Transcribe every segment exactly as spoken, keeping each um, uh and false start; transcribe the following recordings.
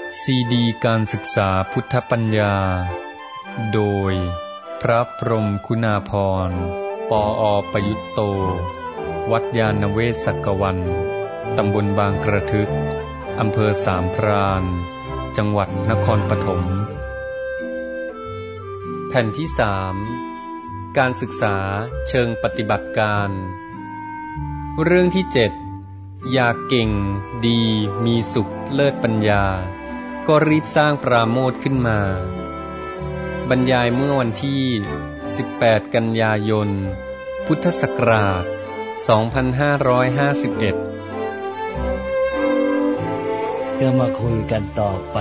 ซีดีการศึกษาพุทธปัญญาโดยพระพรหมคุณาภรณ์ปออประยุตโตวัดยาณเวศกวันตำบลบางกระทึกอำเภอสามพรานจังหวัดนครปฐมแผ่นที่สามการศึกษาเชิงปฏิบัติการเรื่องที่เจ็ดอยากเก่งดีมีสุขเลิศปัญญาก็รีบสร้างปราโมทย์ขึ้นมาบรรยายเมื่อวันที่สิบแปดกันยายนพุทธศักราชสองพันห้าร้อยห้าสิบเอ็ดก็มาคุยกันต่อไป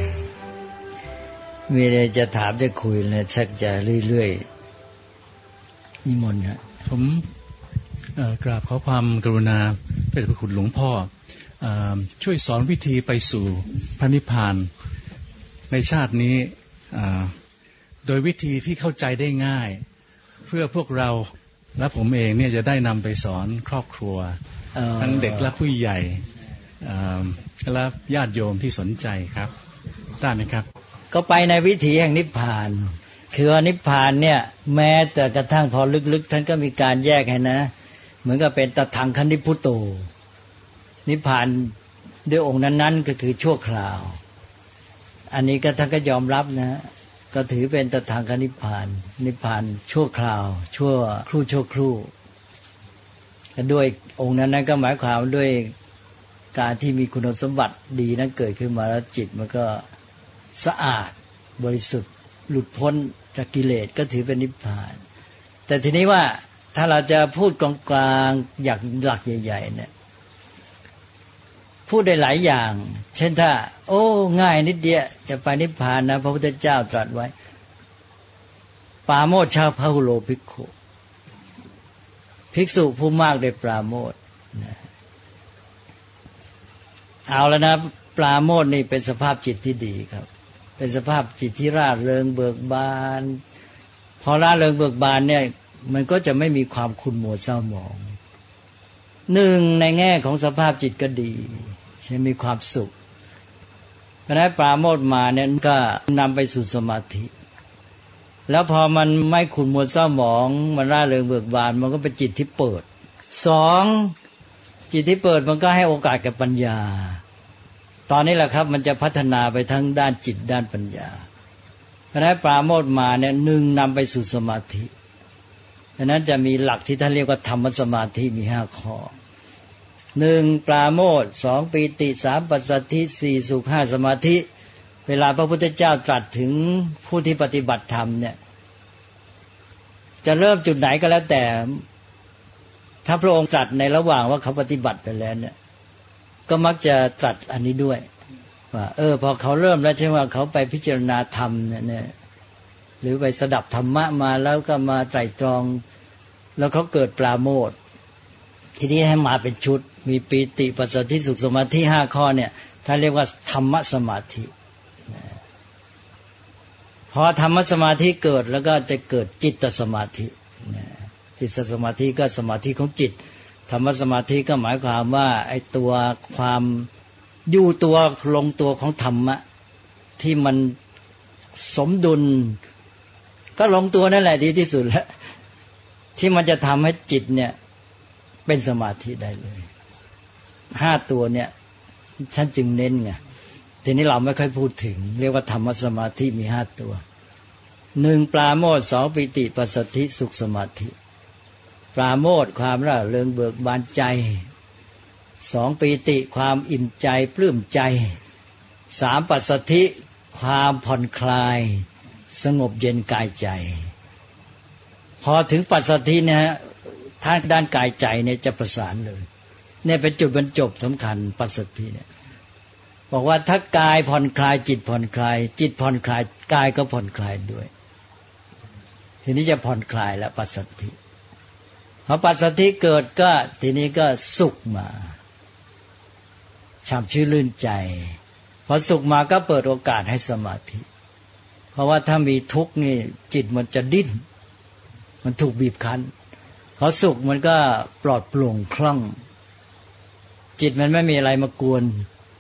มีอะไรจะถามจะคุยนะชักจะเรื่อยๆนิมนต์ฮะผมกราบขอความกรุณาพระเดชพระคุณหลวงพ่อช่วยสอนวิธีไปสู่พระนิพพานในชาตินี้โดยวิธีที่เข้าใจได้ง่ายเพื่อพวกเราและผมเองเนี่ยจะได้นำไปสอนครอบครัวทั้งเด็กและผู้ใหญ่และญาติโยมที่สนใจครับได้ไหมครับก็ไปในวิถีแห่งนิพพานคือว่านิพพานเนี่ยแม้แต่กระทั่งพอลึกๆท่านก็มีการแยกให้นะเหมือนกับเป็นตถางคณิพุตโตนิพพานด้วยองค์นั้นๆก็คือชั่วคราวอันนี้ก็ท่านก็ยอมรับนะก็ถือเป็นตถางคนิพพานนิพพานชั่วคราวชั่วครู่ชั่วครู่ด้วยองค์นั้นๆก็หมายความด้วยการที่มีคุณสมบัติดีนั้นเกิดขึ้นมาแล้วจิตมันก็สะอาดบริสุทธิ์หลุดพ้นจากกิเลสก็ถือเป็นนิพพานแต่ทีนี้ว่าถ้าเราจะพูดกลางๆอย่างหลักใหญ่ๆเนี่ยพูดได้หลายอย่างเช่นถ้าโอ้ง่ายนิดเดียวจะไปนิพพานนะพระพุทธเจ้าตรัสไว้ปราโมทย์ชาวพหุโลภิกขุภิกษุผู้มากได้ปราโมทย์เอาแล้วนะปราโมทย์นี่เป็นสภาพจิตที่ดีครับเป็นสภาพจิตที่ร่าเริงเบิกบานพอร่าเริงเบิกบานเนี่ยมันก็จะไม่มีความขุ่นมัวเศร้าหมองหนึ่งในแง่ของสภาพจิตก็ดีใช่มีความสุขเพราะนั้นปราโมทย์มาเนี่ยก็นำไปสู่สมาธิแล้วพอมันไม่ขุ่นมัวเศร้าหมองมันร่าเริงเบิกบานมันก็เป็นจิตที่เปิดสองจิตที่เปิดมันก็ให้โอกาสกับปัญญาตอนนี้แหละครับมันจะพัฒนาไปทั้งด้านจิตด้านปัญญาเพราะนั้นปราโมทย์มาเนี่ยหนึ่งนำไปสู่สมาธิฉะนั้นจะมีหลักที่ท่านเรียกว่าธรรมสมาธิมีห้าข้อหนึ่งปราโมทย์สองปีติสามปัสสัทธิสี่สุขห้าสมาธิเวลาพระพุทธเจ้าตรัสถึงผู้ที่ปฏิบัติธรรมเนี่ยจะเริ่มจุดไหนก็แล้วแต่ถ้าพระองค์ตรัสในระหว่างว่าเขาปฏิบัติไปแล้วเนี่ยก็มักจะตรัสอันนี้ด้วยว่าเออพอเขาเริ่มแล้วใช่ว่าเขาไปพิจารณาธรรมเนี่ยหรือไปสดับธรรมะมาแล้วก็มาไตร่ตรองแล้วเขาเกิดปราโมทย์ทีนี้ให้มาเป็นชุดมีปีติปัสสัทธิสุขสมาธิห้าข้อเนี่ยถ้าเรียกว่าธรรมสมาธิพอธรรมสมาธิเกิดแล้วก็จะเกิดจิตสมาธิจิตสมาธิก็สมาธิของจิตธรรมสมาธิก็หมายความว่าไอ้ตัวความอยู่ตัวลงตัวของธรรมะที่มันสมดุลก็ลงตัวนั่นแหละดีที่สุดแล้วที่มันจะทำให้จิตเนี่ยเป็นสมาธิได้เลยห้าตัวเนี่ยฉันจึงเน้นไงทีนี้เราไม่ค่อยพูดถึงเรียกว่าธรรมสมาธิมีห้าตัวหนึ่งปราโมทย์สองปิติปัสสัทธิสุขสมาธิปราโมทย์ความร่าเริงเบิกบานใจสองปีติความอิ่มใจปลื้มใจสามปัสสัทธิความผ่อนคลายสงบเย็นกายใจพอถึงปัสสัทธินะฮะทางด้านกายใจเนี่ยจะประสานเลยเนี่ยเป็นจุดบรรจบสำคัญปัสสัทธิเนี่ยบอกว่าถ้ากายผ่อนคลายจิตผ่อนคลายจิตผ่อนคลายกายก็ผ่อนคลายด้วยทีนี้จะผ่อนคลายแล้วปัสสัทธิพอปัสสัทธิเกิดก็ทีนี้ก็สุขมาช่ำชื่นลื่นใจพอสุขมาก็เปิดโอกาสให้สมาธิเพราะว่าถ้ามีทุกข์นี่จิตมันจะดิ้นมันถูกบีบคั้นพอสุขมันก็ปลอดโปร่งคล่องจิตมันไม่มีอะไรมากวน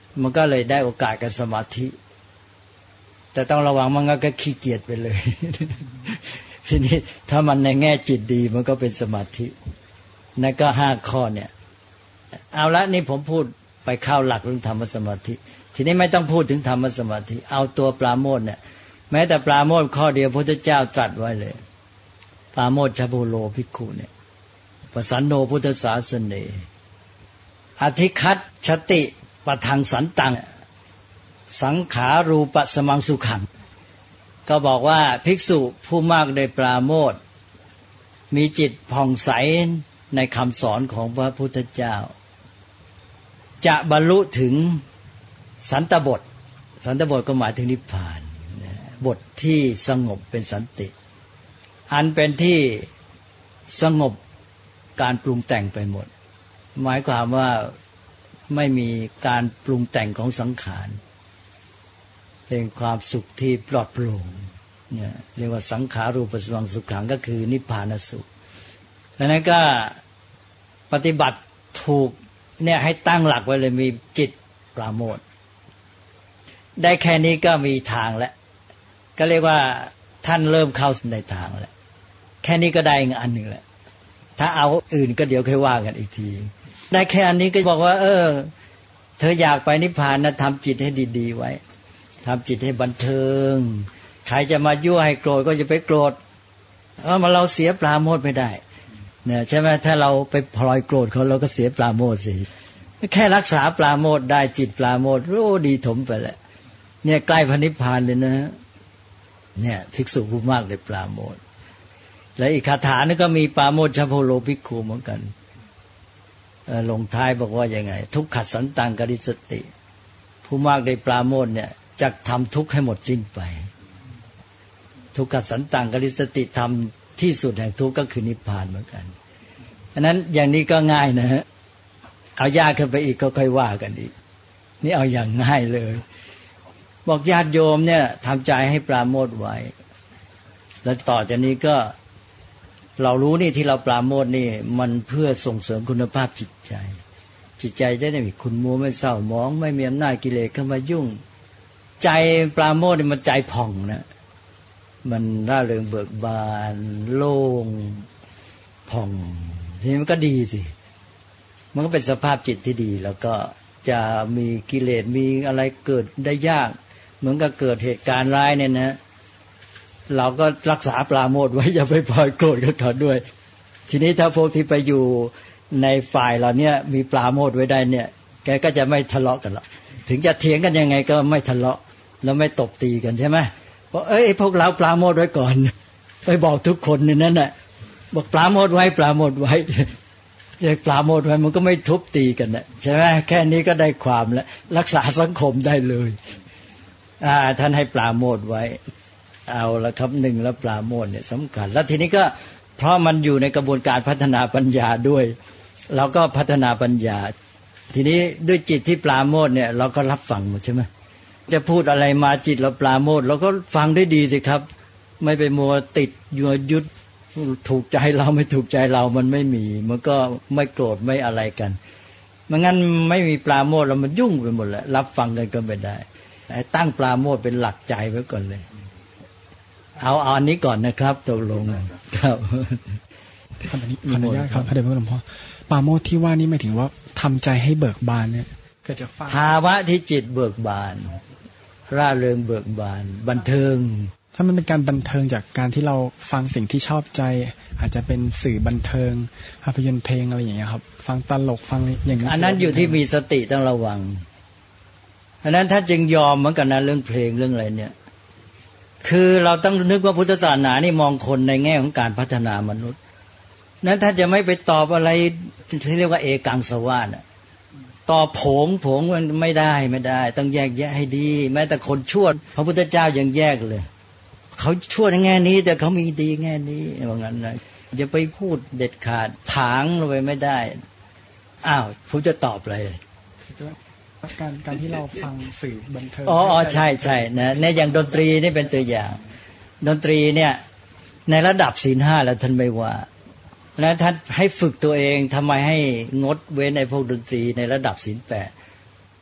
มันก็เลยได้โอกาสกับสมาธิแต่ต้องระวังมันก็ขี้เกียจไปเลย ทีนี้ถ้ามันในแง่จิตดีมันก็เป็นสมาธินั่นก็ห้าข้อเนี่ยเอาละนี่ผมพูดไปเข้าหลักเรื่องธรรมสมาธิทีนี้ไม่ต้องพูดถึงธรรมสมาธิเอาตัวปราโมทย์เนี่ยแม้แต่ปราโมทย์ข้อเดียวพระพุทธเจ้าตรัสไว้เลยปราโมทชโพโลภิกขุเนี่ยปสันโนพุทธศาสเนอธิคัตชติปะทังสันตังสังขารูปสมังสุขังก็บอกว่าภิกษุผู้มากได้ปราโมทย์มีจิตผ่องใสในคำสอนของพระพุทธเจ้าจะบรรลุถึงสันตบทสันตบทก็หมายถึงนิพพานบทที่สงบเป็นสันติอันเป็นที่สงบการปรุงแต่งไปหมดหมายความว่าไม่มีการปรุงแต่งของสังขารเป็นความสุขที่ปลอดโปร่งเนี่ยเรียกว่าสังขารูปสมังสุขังก็คือนิพพานสุขดังนั้นก็ปฏิบัติถูกเนี่ยให้ตั้งหลักไว้เลยมีจิตปราโมทย์ได้แค่นี้ก็มีทางแล้วก็เรียกว่าท่านเริ่มเข้าในทางแล้วแค่นี้ก็ได้อีกอันหนึ่งแหละถ้าเอาอื่นก็เดี๋ยวค่อยว่ากันอีกทีได้แค่อันนี้ก็บอกว่าเออเธออยากไปนิพพานนะทำจิตให้ดีๆไว้ทำจิตให้บันเทิงใครจะมายั่วให้โกรธก็จะไปโกรธเออมาเราเสียปราโมทย์ไม่ได้เนี่ยใช่ไหมถ้าเราไปพลอยโกรธเขาเราก็เสียปราโมทย์สิแค่รักษาปราโมทย์ได้จิตปราโมทย์โอ้ดีถมไปแล้วเนี่ยใกล้พระนิพพานเลยนะเนี่ยภิกษุผู้มากได้ปราโมทย์และอีกคาถานึงก็มีปราโมทชโพโลภิกขุเหมือนกันลงท้ายบอกว่ายังไงทุกขัดสันตังกริสติผู้มากได้ปราโมทย์เนี่ยจะทำทุกข์ให้หมดสิ้นไปทุกขัดสันตังกริสติทำที่สุดแห่งทุกข์ก็คือนิพพานเหมือนกันอันนั้นอย่างนี้ก็ง่ายนะฮะเอายากขึ้นไปอีกก็ค่อยว่ากันอีกนี่เอาอย่างง่ายเลยบอกญาติโยมเนี่ยทำใจให้ปราโมทย์ไว้แล้วต่อจากนี้ก็เรารู้นี่ที่เราปราโมทย์นี่มันเพื่อส่งเสริมคุณภาพจิตใจจิตใจได้ไม่มีคุณมัวไม่เศร้าหมองไม่มีอำนาจกิเลสเข้ามายุ่งใจปราโมทย์นี่มันใจผ่องนะมันร่าเริงเบิกบานโล่งผ่องทีนี้มันก็ดีสิมันก็เป็นสภาพจิตที่ดีแล้วก็จะมีกิเลสมีอะไรเกิดได้ยากเหมือนกับเกิดเหตุการณ์ร้ายเนี่ยนะเราก็รักษาปราโมทย์ไว้อย่าไปพลอยโกรธกับเขาด้วยทีนี้ถ้าพวกที่ไปอยู่ในฝ่ายเราเนี่ยมีปราโมทย์ไว้ได้เนี่ยแกก็จะไม่ทะเลาะกันหรอกถึงจะเถียงกันยังไงก็ไม่ทะเลาะแล้วไม่ตบตีกันใช่ไหมเพราะเอ้ยพวกเราปราโมทย์ไว้ก่อนไปบอกทุกคนในนั้นน่ะบอกปราโมทย์ไว้ปราโมทย์ไว้จะปราโมทย์ไว้มันก็ไม่ทุบตีกันน่ะใช่ไหมแค่นี้ก็ได้ความแล้วรักษาสังคมได้เลยอ่าท่านให้ปราโมทย์ไว้เอาละครับหนึ่งแล้วปราโมทย์เนี่ยสำคัญแล้วทีนี้ก็เพราะมันอยู่ในกระบวนการพัฒนาปัญญาด้วยเราก็พัฒนาปัญญาทีนี้ด้วยจิตที่ปราโมทย์เนี่ยเราก็รับฟังหมดใช่ไหมจะพูดอะไรมาจิตเราปราโมทย์เราก็ฟังได้ดีสิครับไม่ไปมัวติดยัวยุดถูกใจเราไม่ถูกใจเรามันไม่มีมันก็ไม่โกรธไม่อะไรกันไม่งั้นไม่มีปราโมทย์แล้วมันยุ่งไปหมดแล้วรับฟังกันก็ไม่ได้ตั้งปราโมทย์เป็นหลักใจไว้ก่อนเลยเอาเอาอันนี้ก่อนนะครับตกลงครับขออนุญาตครับพระเดชพระคุณหลวงพ่อปราโมทย์ที่ว่านี่หมายถึงว่าทำใจให้เบิกบานเนี่ยก็จะฟังภาวะที่จิตเบิกบานร่าเริงเบิกบานบันเทิงถ้ามันเป็นการบันเทิงจากการที่เราฟังสิ่งที่ชอบใจอาจจะเป็นสื่อบันเทิงภาพยนตร์เพลงอะไรอย่างเงี้ยครับฟังตลกฟังอย่างนี้อันนั้นอยู่ที่มีสติต้องระวังอันนั้นถ้าจึงยอมเหมือนกันนะเรื่องเพลงเรื่องอะไรเนี่ยคือเราต้องนึกว่าพุทธศาสนานี่มองคนในแง่ของการพัฒนามนุษย์นั้นถ้าจะไม่ไปตอบอะไรที่เรียกว่าเอกังสวานะตอบผงผงมันไม่ได้ไม่ได้ต้องแยกแยะให้ดีแม้แต่คนชั่วพระพุทธเจ้ายังแยกเลยเขาชั่วในแง่นี้แต่เขามีดีแง่นี้ว่างั้นนะอย่าไปพูดเด็ดขาดถางลงไปไม่ได้อ้าวผมจะตอบอะไรการการที่เราฟังสื่อบันเทิงอ๋อใช่ใช่นะในอย่างดนตรีนี่เป็นตัวอย่างดนตรีเนี่ยในระดับศีลห้าแล้วท่านไม่ว่าแล้วท่านให้ฝึกตัวเองทำไมให้งดเว้นในพวกดนตรีในระดับศีลแปดก็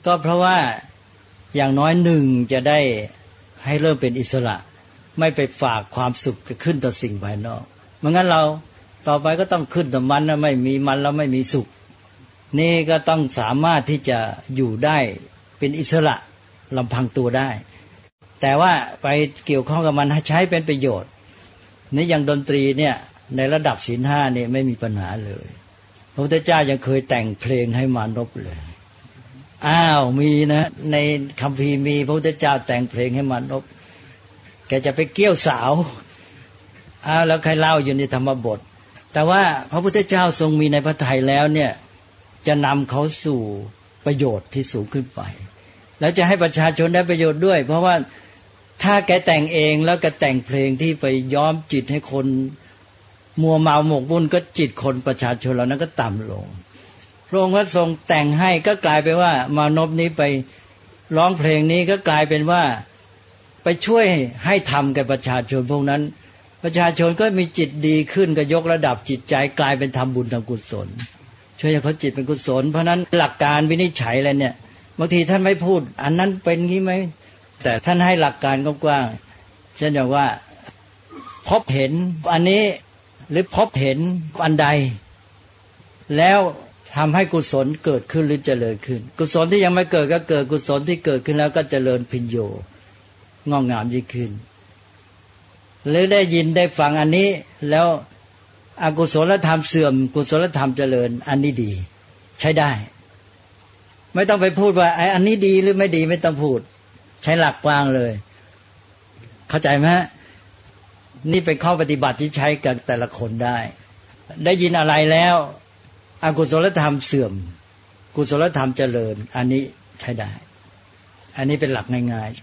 ก็เพราะว่าอย่างน้อยหนึ่งจะได้ให้เริ่มเป็นอิสระไม่ไปฝากความสุขขึ้นต่อสิ่งภายนอกเพราะงั้นเราต่อไปก็ต้องขึ้นต่อมันนะไม่มีมันแล้วไม่มีสุขนี่ก็ต้องสามารถที่จะอยู่ได้เป็นอิสระลำพังตัวได้แต่ว่าไปเกี่ยวข้องกับมันให้ใช้เป็นประโยชน์นี่อย่างดนตรีเนี่ยในระดับศีลห้าเนี่ยไม่มีปัญหาเลยพระพุทธเจ้ายังเคยแต่งเพลงให้มานพเลยอ้าวมีนะในคัมภีร์มีพระพุทธเจ้าแต่งเพลงให้มานพแกจะไปเกี่ยวสาวอ้าวแล้วใครเล่าอยู่ในธรรมบทแต่ว่าพระพุทธเจ้าทรงมีในพระทัยแล้วเนี่ยจะนำเขาสู่ประโยชน์ที่สูงขึ้นไปแล้วจะให้ประชาชนได้ประโยชน์ด้วยเพราะว่าถ้าแกแต่งเองแล้วก็แต่งเพลงที่ไปย้อมจิตให้คนมัวเมาหมกมุ่นก็จิตคนประชาชนเหล่านั้นก็ต่ำลงพระองค์ก็ทรงแต่งให้ก็กลายเป็นว่ามานพนี้ไปร้องเพลงนี้ก็กลายเป็นว่าไปช่วยให้ทำกับประชาชนพวกนั้นประชาชนก็มีจิตดีขึ้นก็ยกระดับจิตใจกลายเป็นทำบุญทำกุศลช่วยให้เขาจิตเป็นกุศลเพราะนั้นหลักการวินิจฉัยอะไรเนี่ยบางทีท่านไม่พูดอันนั้นเป็นงี้ไหมแต่ท่านให้หลักการกว้างๆเช่นอย่างว่าพบเห็นอันนี้หรือพบเห็นอันใดแล้วทำให้กุศลเกิดขึ้นหรือเจริญขึ้นกุศลที่ยังไม่เกิดก็เกิดกุศลที่เกิดขึ้นแล้วก็เจริญพิญโยงอกงามยิ่งขึ้นหรือได้ยินได้ฟังอันนี้แล้วอกุศลธรรมเสื่อมกุศลธรรมเจริญอันนี้ดีใช้ได้ไม่ต้องไปพูดว่าไอ้อันนี้ดีหรือไม่ดีไม่ต้องพูดใช้หลักกว้างเลยเข้าใจไหมนี่เป็นข้อปฏิบัติที่ใช้กับแต่ละคนได้ได้ยินอะไรแล้วอกุศลธรรมเสื่อมกุศลธรรมเจริญอันนี้ใช้ได้อันนี้เป็นหลักง่าย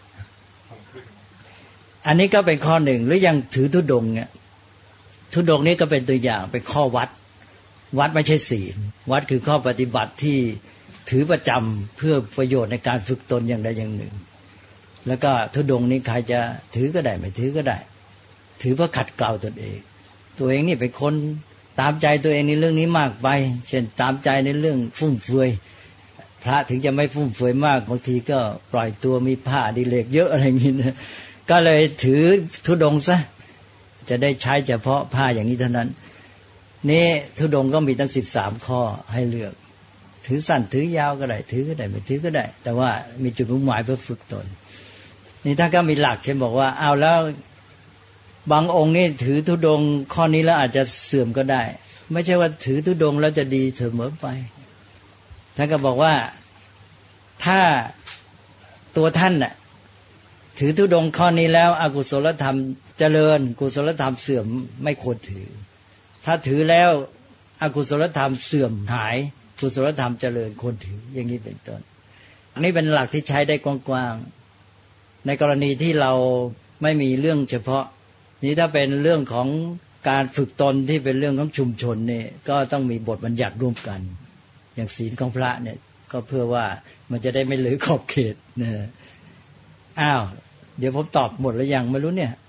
ๆอันนี้ก็เป็นข้อหนึ่งหรือยังถือธุดงค์เนี่ยธุดงค์นี้ก็เป็นตัวอย่างเป็นข้อวัดวัดไม่ใช่ศีลวัดคือข้อปฏิบัติที่ถือประจำเพื่อประโยชน์ในการฝึกตนอย่างใดอย่างหนึ่งแล้วก็ธุดงค์นี้ใครจะถือก็ได้ไม่ถือก็ได้ถือเพื่อขัดเกลาตนเองตัวเองนี่เป็นคนตามใจตัวเองในเรื่องนี้มากไปเช่นตามใจในเรื่องฟุ่มเฟือยพระถึงจะไม่ฟุ่มเฟือยมากบางทีก็ปล่อยตัวมีผ้าอดิเรกเยอะอะไรอย่างนี้นะก็เลยถือธุดงค์ซะจะได้ใช้เฉพาะผ้าอย่างนี้เท่านั้นนี่ธุดงค์ก็มีตั้งสิบสามข้อให้เลือกถือสั้นถือยาวก็ได้ถือก็ได้ไม่ถือก็ได้แต่ว่ามีจุดมุ่งหมายเพื่อฝึกตนนี่ถ้าก็มีหลักเช่นบอกว่าเอาแล้วบางองค์นี่ถือธุดงค์ข้อนี้แล้วอาจจะเสื่อมก็ได้ไม่ใช่ว่าถือธุดงค์แล้วจะดีเสมอไปท่านก็บอกว่าถ้าตัวท่านน่ะถือธุดงค์ข้อนี้แล้วอกุศลธรรมเจริญกุศลธรรมเสื่อมไม่ควรถือถ้าถือแล้วอกุศลธรรมเสื่อมหายกุศลธรรมเจริญควรถืออย่างนี้เป็นต้นอันนี้เป็นหลักที่ใช้ได้กว้างๆในกรณีที่เราไม่มีเรื่องเฉพาะนี้ถ้าเป็นเรื่องของการฝึกตนที่เป็นเรื่องของชุมชนเนี่ยก็ต้องมีบทบัญญัติร่วมกันอย่างศีลของพระเนี่ยก็เพื่อว่ามันจะได้ไม่เลยขอบเขตนะอ้าวเดี๋ยวผมตอบหมดแล้วยังไม่รู้เนี่ย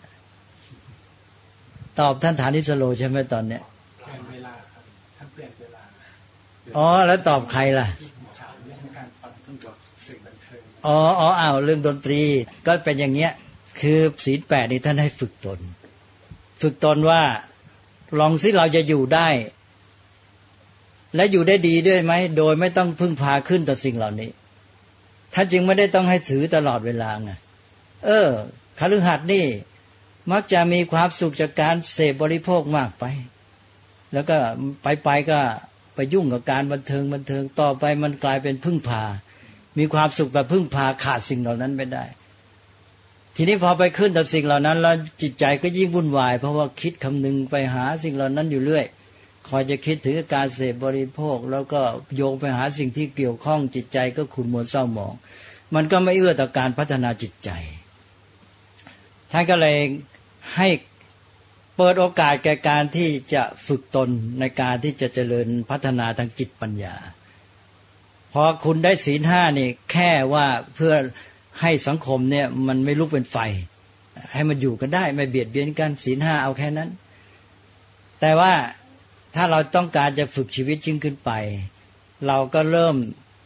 ตอบท่านฐานิสโลใช่ไหมตอนเนี้ยเวลาครับท่านเปลี่ยนเวลาอ๋อแล้วตอบใครล่ะอ๋ออ๋ออ้าวเรื่องดนตรีก็เป็นอย่างเงี้ยคือศีลแปดนี่ท่านให้ฝึกตนฝึกตนว่าลองสิเราจะอยู่ได้และอยู่ได้ดีด้วยไหมโดยไม่ต้องพึ่งพาขึ้นต่อสิ่งเหล่านี้ท่านจึงไม่ได้ต้องให้ถือตลอดเวลาไงเออคฤหัสถ์นี่มักจะมีความสุขจากการเสพบริโภคมากไปแล้วก็ไปๆก็ไปยุ่งกับการบันเทิงบันเทิงต่อไปมันกลายเป็นพึ่งพามีความสุขแบบพึ่งพาขาดสิ่งเหล่านั้นไม่ได้ทีนี้พอไปขึ้นต่อสิ่งเหล่านั้นแล้วจิตใจก็ยิ่งวุ่นวายเพราะว่าคิดคำนึงไปหาสิ่งเหล่านั้นอยู่เรื่อยคอยจะคิดถึงการเสพบริโภคแล้วก็โยงไปหาสิ่งที่เกี่ยวข้องจิตใจก็ขุ่นมัวเศร้าหมองมันก็ไม่เอื้อต่อการพัฒนาจิตใจท่านก็เลยให้เปิดโอกาสแก่การที่จะฝึกตนในการที่จะเจริญพัฒนาทางจิตปัญญาพอคุณได้ศีลห้านี่แค่ว่าเพื่อให้สังคมเนี่ยมันไม่ลุกเป็นไฟให้มันอยู่กันได้ไม่เบียดเบียนกันศีลห้าเอาแค่นั้นแต่ว่าถ้าเราต้องการจะฝึกชีวิตยิ่งขึ้นไปเราก็เริ่ม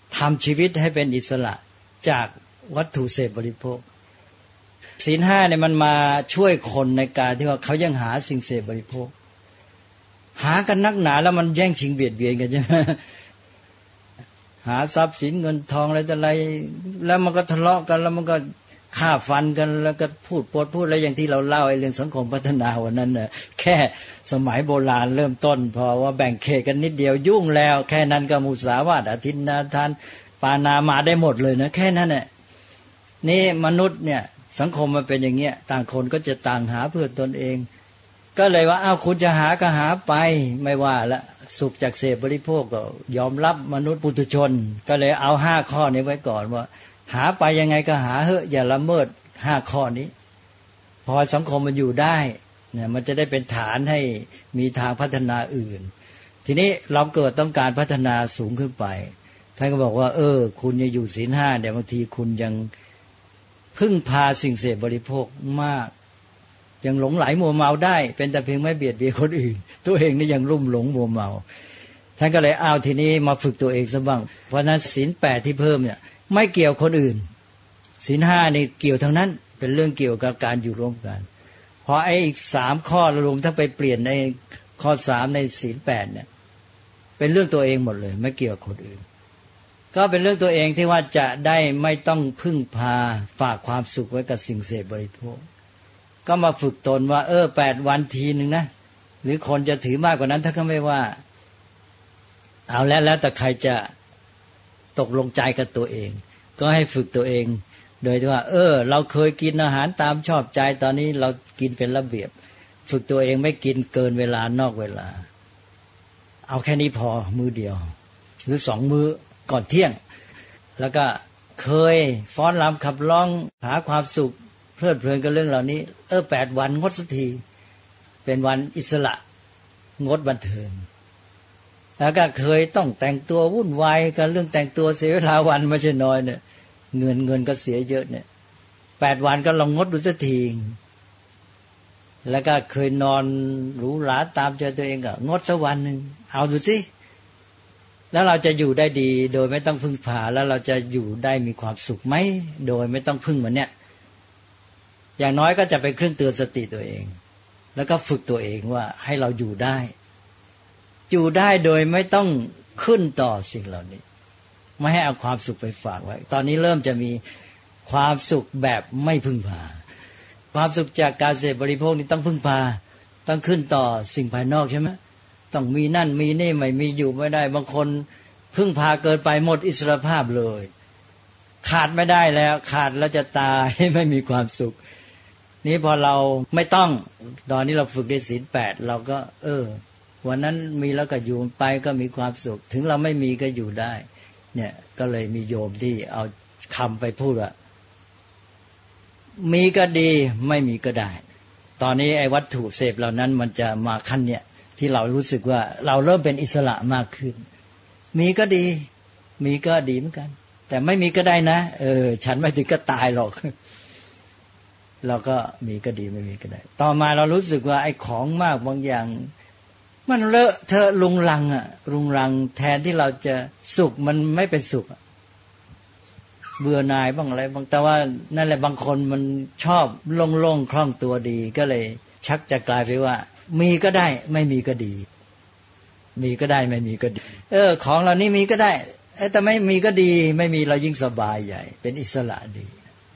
ทำชีวิตให้เป็นอิสระจากวัตถุเสพบริโภคศีลห้าเนี่ยมันมาช่วยคนในการที่ว่าเขายังหาสิ่งเสพบริโภคหากันนักหนาแล้วมันแย่งชิงเบียดเบียนกันใช่ไหมหาทรัพย์สินเงินทองอะไรต่ออะไรแล้วมันก็ทะเลาะกันแล้วมันก็ฆ่าฟันกันแล้วก็พูดปดพูดอะไรอย่างที่เราเล่าไอ้เรื่องสังคมพัฒนาวันนั้นน่ะแค่สมัยโบราณเริ่มต้นพอว่าแบ่งเขตกันนิดเดียวยุ่งแล้วแค่นั้นก็มุสาวาทอทินนาทานปานามาได้หมดเลยนะแค่นั้นน่ะนี่มนุษย์เนี่ยสังคมมันเป็นอย่างเงี้ยต่างคนก็จะต่างหาเพื่อตนเองก็เลยว่าอ้าวคุณจะหาก็หาไปไม่ว่าละสุขจากเสพบริโภคก็ยอมรับมนุษย์ปุถุชนก็เลยเอาห้าข้อนี้ไว้ก่อนว่าหาไปยังไงก็หาเถอะอย่าละเมิดห้าข้อนี้พอสังคมมันอยู่ได้เนี่ยมันจะได้เป็นฐานให้มีทางพัฒนาอื่นทีนี้เราเกิดต้องการพัฒนาสูงขึ้นไปท่านก็บอกว่าเออคุณยังอยู่ศีลห้าเนี่ยบางทีคุณยังพึ่งพาสิ่งเสพบริโภคมากยังหลงไหลมัวเมาได้เป็นแต่เพียงไม่เบียดเบียนคนอื่นตัวเองนี่ยังลุ่มหลงมัวเมาท่านก็เลยเอาทีนี้มาฝึกตัวเองซะบ้างเพราะนั้นศีลแปดที่เพิ่มเนี่ยไม่เกี่ยวคนอื่นศีลห้านี่เกี่ยวทั้งนั้นเป็นเรื่องเกี่ยวกับการอยู่ร่วมกันพอไอ้อีกสามข้อรวมถ้าไปเปลี่ยนในข้อสามในศีลแปดเนี่ยเป็นเรื่องตัวเองหมดเลยไม่เกี่ยวกับคนอื่นก็เป็นเรื่องตัวเองที่ว่าจะได้ไม่ต้องพึ่งพาฝากความสุขไว้กับสิ่งเสพบริโภคก็มาฝึกตนว่าเออแปดวันทีนึงนะหรือคนจะถือมากกว่านั้นถ้าก็ไม่ว่าเอาแล้วแล้วแต่ใครจะตกลงใจกับตัวเองก็ให้ฝึกตัวเองโดยที่ว่าเออเราเคยกินอาหารตามชอบใจตอนนี้เรากินเป็นระเบียบฝึกตัวเองไม่กินเกินเวลานอกเวลาเอาแค่นี้พอมื้อเดียวหรือสองมื้อก่อนเที่ยงแล้วก็เคยฟ้อนรำขับร้องหาความสุขเพลิดเพลินกับเรื่องเหล่านี้เออแปดวันงดสักทีเป็นวันอิสระงดบันเทิงแล้วก็เคยต้องแต่งตัววุ่นวายกับเรื่องแต่งตัวเสียเวลาวันไม่ใช่น้อยเนี่ยเงินเงินก็เสียเยอะเนี่ยแปดวันก็ลองงดดูสักทีแล้วก็เคยนอนหรูหราตามใจตัวเองก็งดสักวันนึงเอาดูสิแล้วเราจะอยู่ได้ดีโดยไม่ต้องพึ่งพาแล้วเราจะอยู่ได้มีความสุขไหมโดยไม่ต้องพึ่งมันเนี่ยอย่างน้อยก็จะเป็นเครื่องเตือนสติตัวเองแล้วก็ฝึกตัวเองว่าให้เราอยู่ได้อยู่ได้โดยไม่ต้องขึ้นต่อสิ่งเหล่านี้ไม่ให้เอาความสุขไปฝากไว้ตอนนี้เริ่มจะมีความสุขแบบไม่พึ่งพาความสุขจากการเสพบริโภคนี่ต้องพึ่งพาต้องขึ้นต่อสิ่งภายนอกใช่ไหมต้องมีนั่นมีนี่ไม่มีอยู่ไม่ได้บางคนพึ่งพาเกินไปหมดอิสรภาพเลยขาดไม่ได้แล้วขาดแล้วจะตายไม่มีความสุขนี่พอเราไม่ต้องตอนนี้เราฝึกได้ศีลแปดเราก็เออวันนั้นมีแล้วก็อยู่ไปก็มีความสุขถึงเราไม่มีก็อยู่ได้เนี่ยก็เลยมีโยมที่เอาคำไปพูดว่ามีก็ดีไม่มีก็ได้ตอนนี้ไอ้วัตถุเสพเหล่านั้นมันจะมาขั้นเนี่ยที่เรารู้สึกว่าเราเริ่มเป็นอิสระมากขึ้นมีก็ดีมีก็ดีเหมือนกันแต่ไม่มีก็ได้นะเออฉันไม่ถึงก็ตายหรอกเราก็มีก็ดีไม่มีก็ได้ต่อมาเรารู้สึกว่าไอ้ของมากบางอย่างมันเลอะเทอะรุงรังอ่ะรุงรังแทนที่เราจะสุขมันไม่เป็นสุขเบื่อหน่ายบ้างอะไรบางแต่ว่านั่นแหละบางคนมันชอบโล่งๆคล่องตัวดีก็เลยชักจะกลายไปว่ามีก็ได้ไม่มีก็ดีมีก็ได้ไม่มีก็ดีเออของเหล่านี้มีก็ได้แต่ไม่มีก็ดีไม่มีเรายิ่งสบายใหญ่เป็นอิสระดี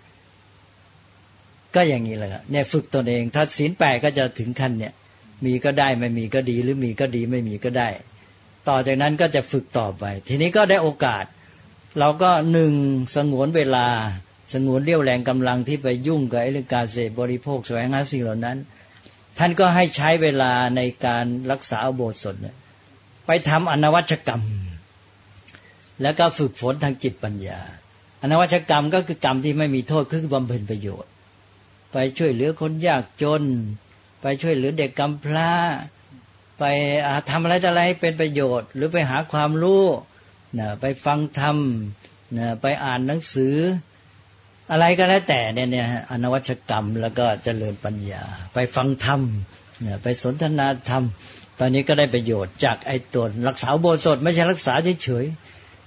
ก็อย่างนี้แหละเนี่ยฝึกตนเองถ้าศีลแปดก็จะถึงขั้นเนี่ยมีก็ได้ไม่มีก็ดีหรือมีก็ดีไม่มีก็ได้ต่อจากนั้นก็จะฝึกต่อไปทีนี้ก็ได้โอกาสเราก็หนึ่งสงวนเวลาสงวนเรี่ยวแรงกำลังที่ไปยุ่งกับเรื่องการเสพบริโภคแสวงหาสิ่งเหล่านั้นท่านก็ให้ใช้เวลาในการรักษาอุโบสถเนี่ยไปทำอนวัชกรรมแล้วก็ฝึกฝนทางจิตปัญญาอนวัชกรรมก็คือกรรมที่ไม่มีโทษคือบำเพ็ญประโยชน์ไปช่วยเหลือคนยากจนไปช่วยเหลือเด็กกำพร้าไปทำอะไรต่ออะไรเป็นประโยชน์หรือไปหาความรู้นะไปฟังธรรมนะไปอ่านหนังสืออะไรก็แล้วแต่เนี่ยเนี่ยอนวัชกรรมแล้วก็เจริญปัญญาไปฟังธรรมนะไปสนทนาธรรมตอนนี้ก็ได้ประโยชน์จากไอ้ตัวรักษาอุโบสถไม่ใช่รักษาเฉยๆ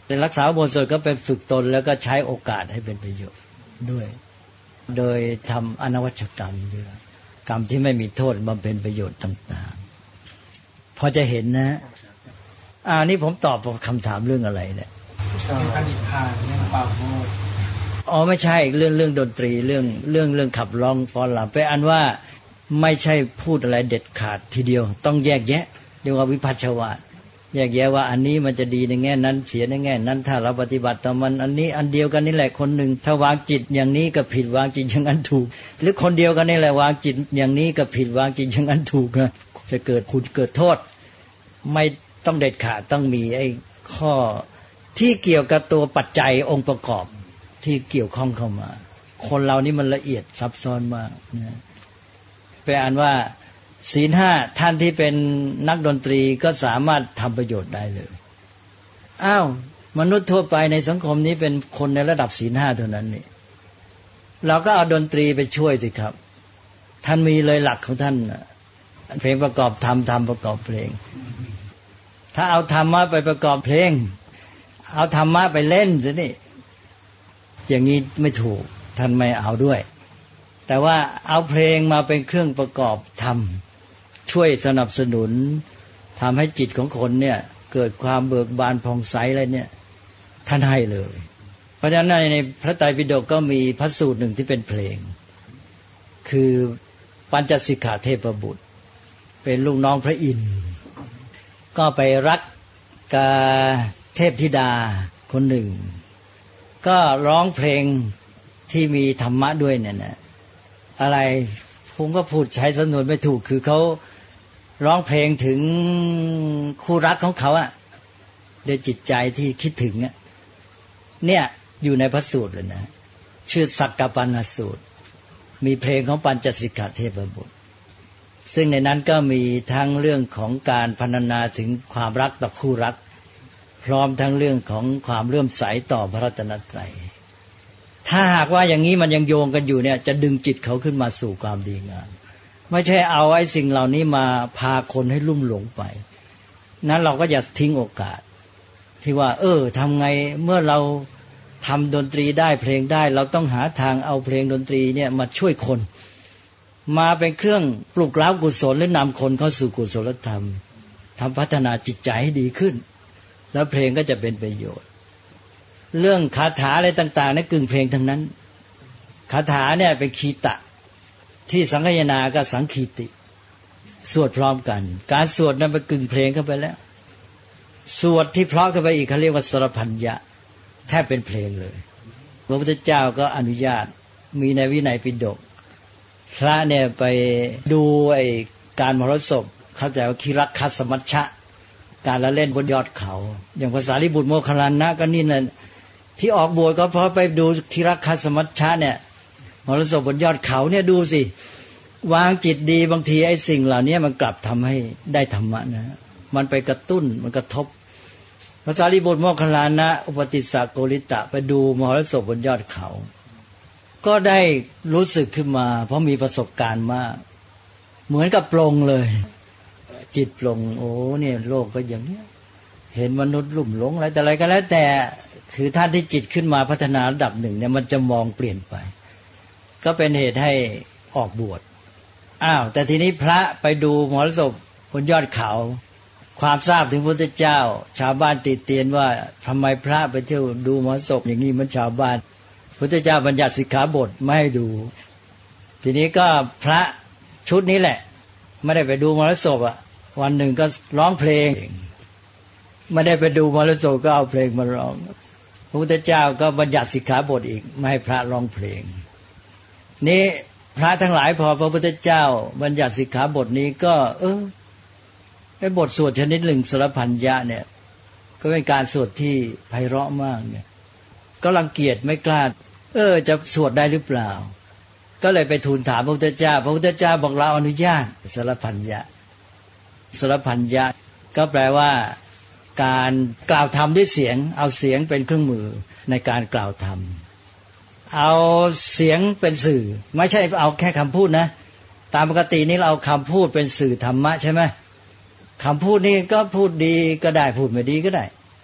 แต่รักษาอุโบสถก็เป็นฝึกตนแล้วก็ใช้โอกาสให้เป็นประโยชน์ด้วยโดยทำอนวัชกรรมด้วยกรรมที่ไม่มีโทษบำเพ็ญประโยชน์ต่างๆพอจะเห็นนะอ่านี่ผมตอบคำถามเรื่องอะไรเนี่ยอดีตทานเรื่องปาโมทอ๋อไม่ใช่เรื่องเรื่องดนตรีเรื่องเรื่องเรื่องขับร้องฟ้อนรำเป็นอันว่าไม่ใช่พูดอะไรเด็ดขาดทีเดียวต้องแยกแยะเรียกว่าวิภัชชวาทแยกแยะว่าอันนี้มันจะดีในแง่นั้นเสียในแง่นั้นถ้าเราปฏิบัติต่อมันอันนี้อันเดียวกันนี่แหละคนหนึ่งถ้าวางจิตอย่างนี้ก็ผิดวางจิตอย่างนั้นถูกหรือคนเดียวกันนี่แหละวางจิตอย่างนี้ก็ผิดวางจิตอย่างนั้นถูกนะจะเกิดคุณเกิดโทษไม่ต้องเด็ดขาดต้องมีไอ้ข้อที่เกี่ยวกับตัวปัจจัยองค์ประกอบที่เกี่ยวข้องเข้ามาคนเรานี่มันละเอียดซับซ้อนมากนะแปลว่าศีลห้าท่านที่เป็นนักดนตรีก็สามารถทำประโยชน์ได้เลยอ้าวมนุษย์ทั่วไปในสังคมนี้เป็นคนในระดับศีลห้าเท่านั้นนี่เราก็เอาดนตรีไปช่วยสิครับท่านมีเลยหลักของท่านเพลงประกอบธรรมธรรมประกอบเพลงถ้าเอาธรรมะไปประกอบเพลงเอาธรรมะไปเล่นสินี่อย่างนี้ไม่ถูกท่านไม่เอาด้วยแต่ว่าเอาเพลงมาเป็นเครื่องประกอบธรรมช่วยสนับสนุนทำให้จิตของคนเนี่ยเกิดความเบิกบานผ่องใสอะไรเนี่ยท่านให้เลยเพราะฉะนั้นในพระไตรปิฎกก็มีพระสูตรหนึ่งที่เป็นเพลงคือปัญจสิกขาเทพบุตรเป็นลูกน้องพระอินทร์ก็ไปรักกับเทพธิดาคนหนึ่งก็ร้องเพลงที่มีธรรมะด้วยเนี่ยนะอะไรผมก็พูดใช้สำนวนไม่ถูกคือเขาร้องเพลงถึงคู่รักของเขาอะด้วยจิตใจที่คิดถึงอะเนี่ยอยู่ในพระสูตรเลยนะชื่อสักกปันนสูตรมีเพลงของปัญจสิกขาเทพบุตรซึ่งในนั้นก็มีทั้งเรื่องของการพรรณนาถึงความรักต่อคู่รักพร้อมทั้งเรื่องของความเลื่อมใสต่อพระรัตนตรัยถ้าหากว่าอย่างนี้มันยังโยงกันอยู่เนี่ยจะดึงจิตเขาขึ้นมาสู่ความดีงามไม่ใช่เอาไอ้สิ่งเหล่านี้มาพาคนให้ลุ่มหลงไปนั้นเราก็อย่าทิ้งโอกาสที่ว่าเออทำไงเมื่อเราทำดนตรีได้เพลงได้เราต้องหาทางเอาเพลงดนตรีเนี่ยมาช่วยคนมาเป็นเครื่องปลุกเร้ากุศลหรือนำคนเข้าสู่กุศลธรรมทำพัฒนาจิตใจให้ดีขึ้นแล้วเพลงก็จะเป็นประโยชน์เรื่องคาถาอะไรต่างๆนั่นกึ่งเพลงทั้งนั้นคาถาเนี่ยเป็นคีตะที่สังคายนากับสังคีติสวดพร้อมกันการสวดนั้นเป็นกึ่งเพลงเข้าไปแล้วสวดที่เพราะเข้าไปอีกเขาเรียกว่าสรพัญญะแทบเป็นเพลงเลยพระพุทธเจ้าก็อนุญาตมีในวินัยปิฎกพระเนี่ยไปดูไอ้การมหรสพเข้าใจว่าคิรักคัสมัชชะการละเล่นบนยอดเขาอย่างภาษาลิบุตรโมคคัลลานะก็นี่นั่นที่ออกบวชก็เพราะไปดูคิรักคัสมัชชะเนี่ยมหรสพบนยอดเขาเนี่ยดูสิวางจิตดีบางทีไอ้สิ่งเหล่านี้มันกลับทำให้ได้ธรรมะนะมันไปกระตุ้นมันกระทบภาษาลิบุตรโมคคัลลานะอุปติสสะโกริตะไปดูมหรสพบนยอดเขาก็ได้รู้สึกขึ้นมาเพราะมีประสบการณ์มากเหมือนกับปลงเลยจิตปลงโอ้เนี่ยโลกก็อย่างนี้เห็นมนุษย์ลุ่มหลงอะไรแต่อะไรก็แล้วแต่คือท่านที่จิตขึ้นมาพัฒนาระดับหนึ่งเนี่ยมันจะมองเปลี่ยนไปก็เป็นเหตุให้ออกบวชอ้าวแต่ทีนี้พระไปดูมหรสพบนยอดเขาความทราบถึงพระพุทธเจ้าชาวบ้านติเตียนว่าทำไมพระไปเที่ยวดูมหรสพอย่างนี้มันชาวบ้านพระพุทธเจ้าบัญญัติสิกขาบทไม่ให้ดูทีนี้ก็พระชุดนี้แหละไม่ได้ไปดูมหรสพอ่ะวันหนึ่งก็ร้องเพลงไม่ได้ไปดูมหรสพก็เอาเพลงมาร้องพระพุทธเจ้าก็บัญญัติสิกขาบทอีกไม่ให้พระร้องเพลงนี้พระทั้งหลายพอพระพุทธเจ้าบัญญัติสิกขาบทนี้ก็เออไอ้บทสวดชนิดหนึ่งสรพัญญะเนี่ยก็เป็นการสวดที่ไพเราะมากเนี่ยก็รังเกียจไม่กล้าเออจะสวดได้หรือเปล่าก็เลยไปทูลถามพระพุทธเจ้าพระพุทธเจ้าบอกเราอนุญาตสรพัญญะสรพัญญะก็แปลว่าการกล่าวธรรมด้วยเสียงเอาเสียงเป็นเครื่องมือในการกล่าวธรรมเอาเสียงเป็นสื่อไม่ใช่เอาแค่คำพูดนะตามปกตินี่เราเอาคำพูดเป็นสื่อธรรมะใช่ไหมคำพูดนี่ก็พูดดีก็ได้พูดไม่ดีก็ได้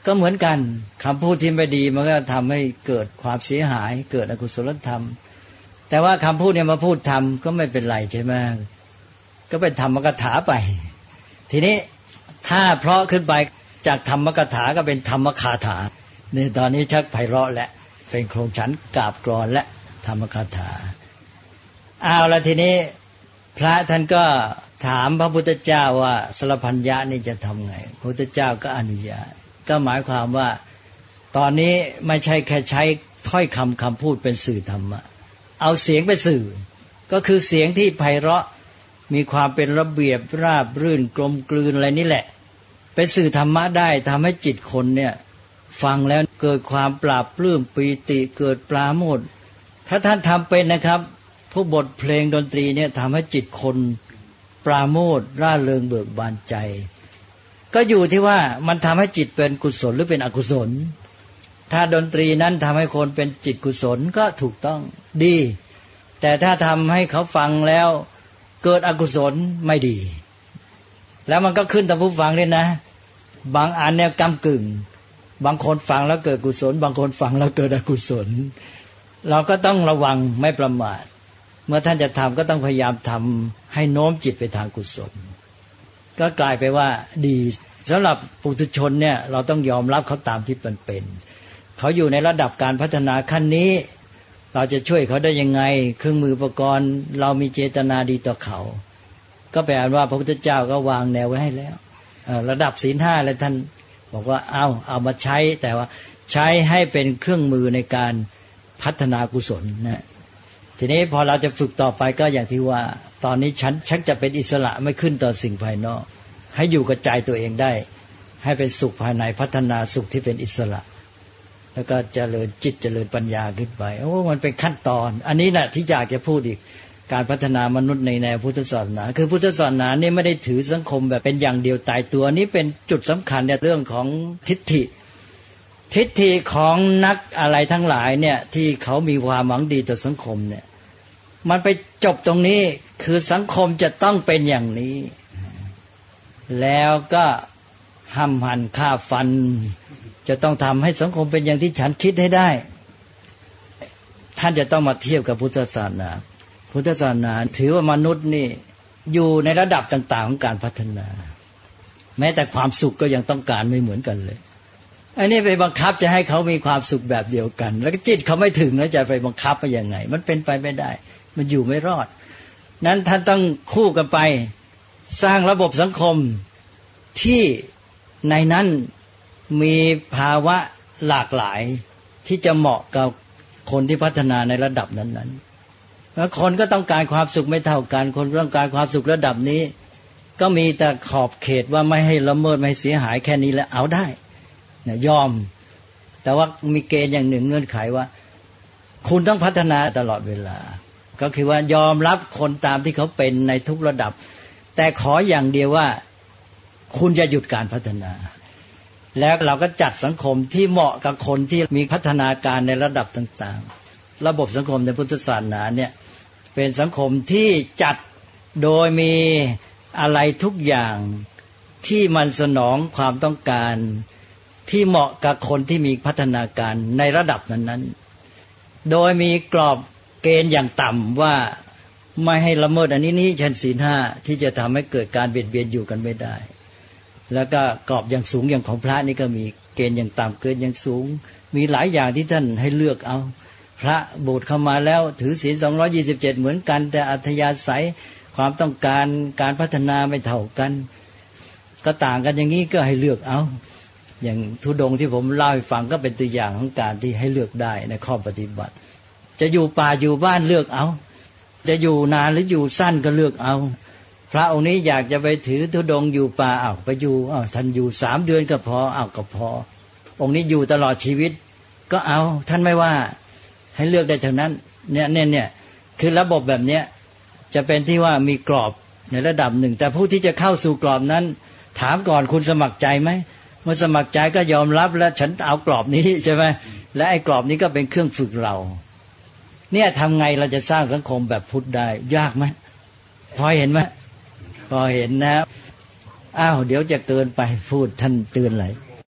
ก็เหมือนกันคำพูดที่ไม่ดีมันก็ทำให้เกิดความเสียหายเกิดอกุศลธรรมแต่ว่าคำพูดเนี่ยมาพูดทำก็ไม่เป็นไรใช่ไหมก็เป็นธรรมกถาไปทีนี้ถ้าเพราะขึ้นไปจากธรรมกถาก็เป็นธรรมคาถานี่ตอนนี้ชักไพเราะและเป็นโครงฉันกาบกรอนและธรรมคาถาเอาละทีนี้พระท่านก็ถามพระพุทธเจ้าว่าสรพัญญะนี่จะทำไงพระพุทธเจ้าก็อนุญาตก็หมายความว่าตอนนี้ไม่ใช่แค่ใช้ถ้อยคำคำพูดเป็นสื่อธรรมะเอาเสียงเป็นสื่อก็คือเสียงที่ไพเราะมีความเป็นระเบียบราบรื่นกลมกลืนอะไรนี่แหละเป็นสื่อธรรมะได้ทำให้จิตคนเนี่ยฟังแล้วเกิดความปราบปลื้มปีติเกิดปราโมทย์ถ้าท่านทำเป็นนะครับพวกบทเพลงดนตรีเนี่ยทำให้จิตคนปราโมทย์ร่าเริงเบิกบานใจก็อยู่ที่ว่ามันทำให้จิตเป็นกุศลหรือเป็นอกุศลถ้าดนตรีนั้นทำให้คนเป็นจิตกุศลก็ถูกต้องดีแต่ถ้าทำให้เขาฟังแล้วเกิดอกุศลไม่ดีแล้วมันก็ขึ้นตามผู้ฟังด้วยนะบางอันเนี่ยก้ำกึ่งบางคนฟังแล้วเกิดกุศลบางคนฟังแล้วเกิดอกุศลเราก็ต้องระวังไม่ประมาทเมื่อท่านจะทำก็ต้องพยายามทำให้โน้มจิตไปทางกุศลก็กลายไปว่าดีสำหรับปุถุชนเนี่ยเราต้องยอมรับเขาตามที่เป็นเป็นเขาอยู่ในระดับการพัฒนาขั้นนี้เราจะช่วยเขาได้ยังไงเครื่องมืออุปกรณ์เรามีเจตนาดีต่อเขาก็แปลว่าพระพุทธเจ้าก็วางแนวไว้ให้แล้วระดับศีลห้าแล้วท่านบอกว่าเอาเอามาใช้แต่ว่าใช้ให้เป็นเครื่องมือในการพัฒนากุศลนะทีนี้พอเราจะฝึกต่อไปก็อย่างที่ว่าตอนนี้ฉันชักจะเป็นอิสระไม่ขึ้นต่อสิ่งภายนอกให้อยู่กับใจตัวเองได้ให้เป็นสุขภายในพัฒนาสุขที่เป็นอิสระแล้วก็เจริญจิตเจริญปัญญาขึ้นไปโอ้มันเป็นขั้นตอนอันนี้แหละที่อยากจะพูดอีกการพัฒนามนุษย์ในแนวพุทธศาสนาคือพุทธศาสนานี่ไม่ได้ถือสังคมแบบเป็นอย่างเดียวตายตัวนี้เป็นจุดสำคัญในเรื่องของทิฏฐิทิฏฐิของนักอะไรทั้งหลายเนี่ยที่เขามีความหวังดีต่อสังคมเนี่ยมันไปจบตรงนี้คือสังคมจะต้องเป็นอย่างนี้แล้วก็ห้ำหั่นฆ่าฟันจะต้องทำให้สังคมเป็นอย่างที่ฉันคิดให้ได้ท่านจะต้องมาเทียบกับพุทธศาสนาพุทธศาสนาถือว่ามนุษย์นี่อยู่ในระดับต่างๆของการพัฒนาแม้แต่ความสุขก็ยังต้องการไม่เหมือนกันเลยอันนี้ไปบังคับจะให้เขามีความสุขแบบเดียวกันแล้วก็จิตเขาไม่ถึงแล้วจะไปบังคับไปยังไงมันเป็นไปไม่ได้มันอยู่ไม่รอดนั้นท่านต้องคู่กันไปสร้างระบบสังคมที่ในนั้นมีภาวะหลากหลายที่จะเหมาะกับคนที่พัฒนาในระดับนั้นๆแล้วคนก็ต้องการความสุขไม่เท่ากันคนต้องการความสุขระดับนี้ก็มีแต่ขอบเขตว่าไม่ให้ละเมิดไม่ให้เสียหายแค่นี้แล้วเอาได้นะยอมแต่ว่ามีเกณฑ์อย่างหนึ่งเงื่อนไขว่าคุณต้องพัฒนาตลอดเวลาก็คือว่ายอมรับคนตามที่เขาเป็นในทุกระดับแต่ขออย่างเดียวว่าคุณจะหยุดการพัฒนาแล้วเราก็จัดสังคมที่เหมาะกับคนที่มีพัฒนาการในระดับต่างๆระบบสังคมในพุทธศาสนาเนี่ยเป็นสังคมที่จัดโดยมีอะไรทุกอย่างที่มันสนองความต้องการที่เหมาะกับคนที่มีพัฒนาการในระดับนั้นๆโดยมีกรอบเกณฑ์อย่างต่ำว่าไม่ให้ละเมิดอันนี้นี้เช่นศีลห้าที่จะทำให้เกิดการเบียดเบียนอยู่กันไม่ได้แล้วก็กรอบอย่างสูงอย่างของพระนี่ก็มีเกณฑ์อย่างต่ำเกินอย่างสูงมีหลายอย่างที่ท่านให้เลือกเอาพระโบสถ์เข้ามาแล้วถือศีลสองร้อยยี่สิบเจ็ดเหมือนกันแต่อัธยาศัยความต้องการการพัฒนาไม่เท่ากันก็ต่างกันอย่างนี้ก็ให้เลือกเอาอย่างธุดงค์ที่ผมเล่าให้ฟังก็เป็นตัวอย่างของการที่ให้เลือกได้ในข้อปฏิบัติจะอยู่ป่าอยู่บ้านเลือกเอาจะอยู่นานหรืออยู่สั้นก็เลือกเอาพระองค์นี้อยากจะไปถือธุดงค์อยู่ป่าอ้าวไปอยู่อ้าวท่านอยู่สามเดือนก็พออ้าวก็พอองค์นี้อยู่ตลอดชีวิตก็เอาท่านไม่ว่าให้เลือกได้เท่านั้นเนี่ยเนี่ยเนี่ยคือระบบแบบเนี้ยจะเป็นที่ว่ามีกรอบในระดับหนึ่งแต่ผู้ที่จะเข้าสู่กรอบนั้นถามก่อนคุณสมัครใจไหมเมื่อสมัครใจก็ยอมรับแล้วฉันเอากรอบนี้ใช่ไหมและไอ้กรอบนี้ก็เป็นเครื่องฝึกเราเนี่ยทำไงเราจะสร้างสังคมแบบพุทธได้ยากไหมพอเห็นไหมพอเห็นนะอ้าวเดี๋ยวจะเกินไปพูดท่านเตือนอะไร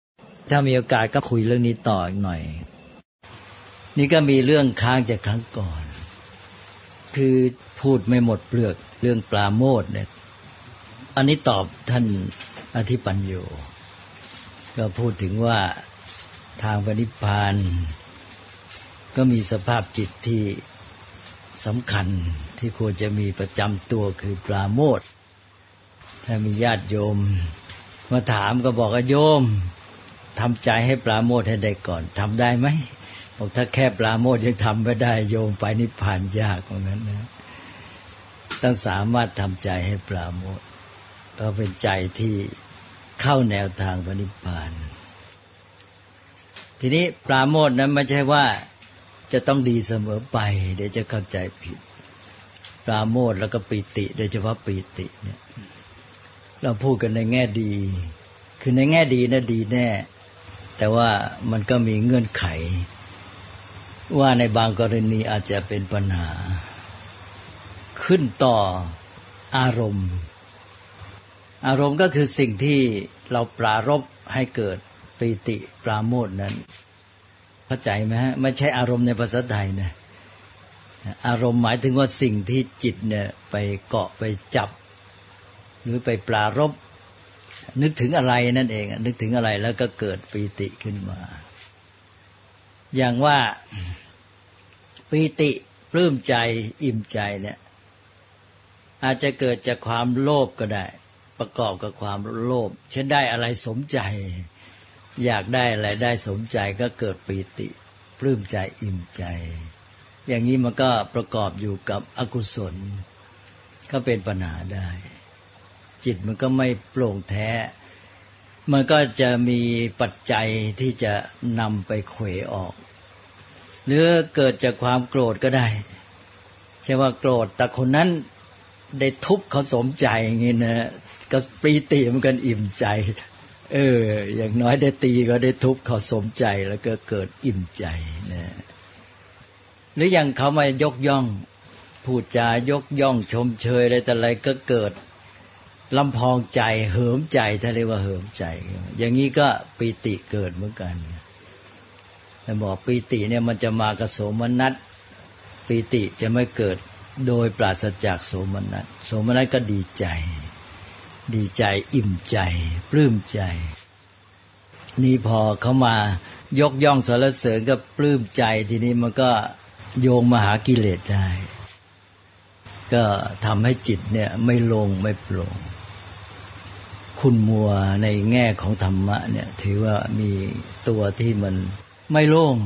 ถ้ามีโอกาสก็คุยเรื่องนี้ต่ออีกหน่อยนี่ก็มีเรื่องค้างจากครั้งก่อนคือพูดไม่หมดเปลือกเรื่องปราโมทย์เนี่ยอันนี้ตอบท่านอธิปัญโยก็พูดถึงว่าทางพระนิพพานก็มีสภาพจิตที่สำคัญที่ควรจะมีประจำตัวคือปราโมทย์ถ้ามีญาติโยมมาถามก็บอกว่าโยมทำใจให้ปราโมทย์ให้ได้ก่อนทำได้ไหมบอกถ้าแค่ปราโมทย์ยังทำไม่ได้โยมไปนิพพานยากว่างั้นนะต้องสามารถทำใจให้ปราโมทย์ก็เป็นใจที่เข้าแนวทางพระนิพพานทีนี้ปราโมทย์นั้นไม่ใช่ว่าจะต้องดีเสมอไปเดี๋ยวจะเข้าใจผิดปราโมทย์แล้วก็ปีติโดยเฉพาะปีติเนี่ยเราพูดกันในแง่ดีคือในแง่ดีนะดีแน่แต่ว่ามันก็มีเงื่อนไขว่าในบางกรณีอาจจะเป็นปัญหาขึ้นต่ออารมณ์อารมณ์ก็คือสิ่งที่เราปรารภให้เกิดปีติปราโมทย์นั้นเข้าใจไหมฮะไม่ใช่อารมณ์ในภาษาไทยนะอารมณ์หมายถึงว่าสิ่งที่จิตเนี่ยไปเกาะไปจับหรือไปปรารภนึกถึงอะไรนั่นเองนึกถึงอะไรแล้วก็เกิดปีติขึ้นมาอย่างว่าปีติปลื้มใจอิ่มใจเนี่ยอาจจะเกิดจากความโลภก็ได้ประกอบกับความโลภเช่นได้อะไรสมใจอยากได้อะไรได้สมใจก็เกิดปีติปลื้มใจอิ่มใจอย่างนี้มันก็ประกอบอยู่กับอกุศลก็เป็นปัญหาได้จิตมันก็ไม่โปร่งแท้มันก็จะมีปัจจัยที่จะนำไปเขวออกหรือเกิดจากความโกรธก็ได้ใช่ว่าโกรธแต่คนนั้นได้ทุบเขาสมใจอย่างนี้นะก็ปีติมันกันอิ่มใจเอออย่างน้อยได้ตีก็ได้ทุบเขาสมใจแล้วก็เกิดอิ่มใจนะหรืออย่างเขามายกย่องพูดจายกย่องชมเชยอะไรแต่อะไรก็เกิดลำพองใจเหิมใจถ้าเรียกว่าเหิมใจอย่างนี้ก็ปีติเกิดเหมือนกันแต่บอกปีติเนี่ยมันจะมากับโสมนัสปีติจะไม่เกิดโดยปราศจากโสมนัสโสมนัสก็ดีใจดีใจอิ่มใจปลื้มใจนี่พอเขามายกย่องสรรเสริญก็ปลื้มใจทีนี้มันก็โยงมาหากิเลสได้ก็ทำให้จิตเนี่ยไม่ลงไม่โปร่งคุณมัวในแง่ของธรรมะเนี่ยถือว่ามีตัวที่มันไม่โล่ง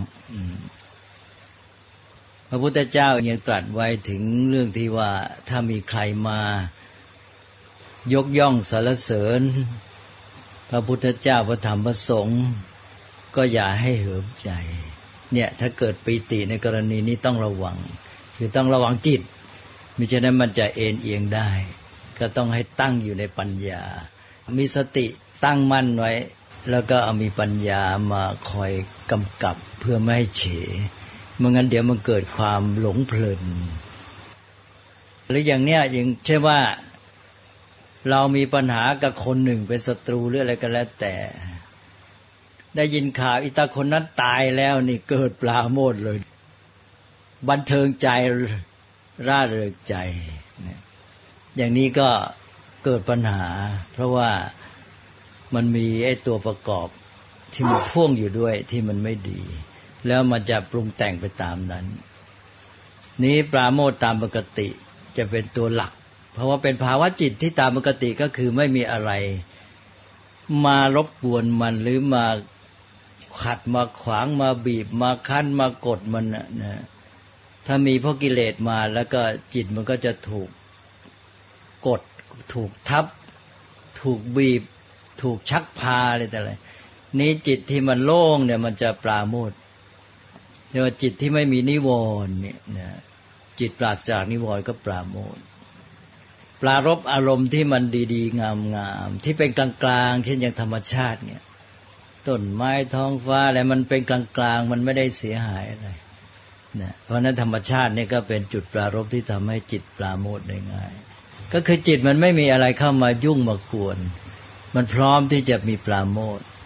พระพุทธเจ้ายังตรัสไว้ถึงเรื่องที่ว่าถ้ามีใครมายกย่องสรรเสริญพระพุทธเจ้าพระธรรมพระสงฆ์ก็อย่าให้เหิมใจเนี่ยถ้าเกิดปีติในกรณีนี้ต้องระวังคือต้องระวังจิตมิฉะนั้นมันจะเอ็นเอียงได้ก็ต้องให้ตั้งอยู่ในปัญญามีสติตั้งมั่นไว้แล้วก็เอามีปัญญามาคอยกำกับเพื่อไม่ให้เฉไม่งั้นเดี๋ยวมันเกิดความหลงเพลินหรืออย่างเนี้ยอย่างเช่นว่าเรามีปัญหากับคนหนึ่งเป็นศัตรูหรืออะไรก็แล้วแต่ได้ยินข่าวอีตาคนนั้นตายแล้วนี่เกิดปราโมทย์เลยบันเทิงใจร่าเริงใจอย่างนี้ก็เกิดปัญหาเพราะว่ามันมีไอ้ตัวประกอบที่มันพ่วงอยู่ด้วยที่มันไม่ดีแล้วมันจะปรุงแต่งไปตามนั้นนี้ปราโมทย์ตามปกติจะเป็นตัวหลักเพราะว่าเป็นภาวะจิตที่ตามปกติก็คือไม่มีอะไรมารบกวนมันหรือมาขัดมาขวางมาบีบมาคั้นมากดมันนะถ้ามีพวกกิเลสมาแล้วก็จิตมันก็จะถูกกดถูกทับถูกบีบถูกชักพาอะไรแต่อะไรนี้จิตที่มันโล่งเนี่ยมันจะปราโมทย์เรียกว่าจิตที่ไม่มีนิวรณ์เนี่ยนะจิตปราศจากนิวรณ์ก็ปราโมทย์ปรารภอารมณ์ที่มันดีๆงามๆที่เป็นกลางๆเช่นอย่างธรรมชาติเนี่ยต้นไม้ท้องฟ้าอะไรมันเป็นกลางๆมันไม่ได้เสียหายอะไรนะเพราะนั้นธรรมชาตินี่ก็เป็นจุดปรารภที่ทำให้จิตปราโมทย์ได้ง่ายก็คือจิตมันไม่มีอะไรเข้ามายุ่งมากวนมันพร้อมที่จะมีปราโมทย์